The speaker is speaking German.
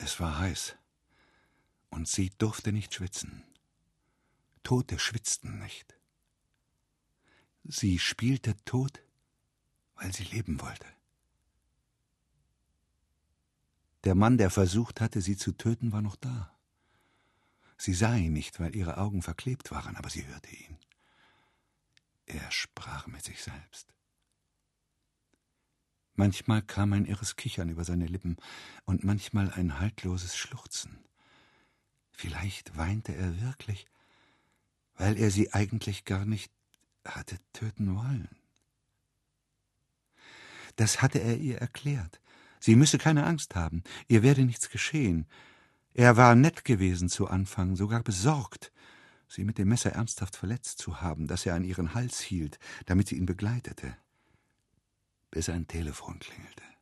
Es war heiß, und sie durfte nicht schwitzen. Tote schwitzten nicht. Sie spielte tot, weil sie leben wollte. Der Mann, der versucht hatte, sie zu töten, war noch da. Sie sah ihn nicht, weil ihre Augen verklebt waren, aber sie hörte ihn. Er sprach mit sich selbst. Manchmal kam ein irres Kichern über seine Lippen und manchmal ein haltloses Schluchzen. Vielleicht weinte er wirklich, weil er sie eigentlich gar nicht hatte töten wollen. Das hatte er ihr erklärt. Sie müsse keine Angst haben, ihr werde nichts geschehen. Er war nett gewesen zu Anfang, sogar besorgt, sie mit dem Messer ernsthaft verletzt zu haben, das er an ihren Hals hielt, damit sie ihn begleitete, bis ein Telefon klingelte.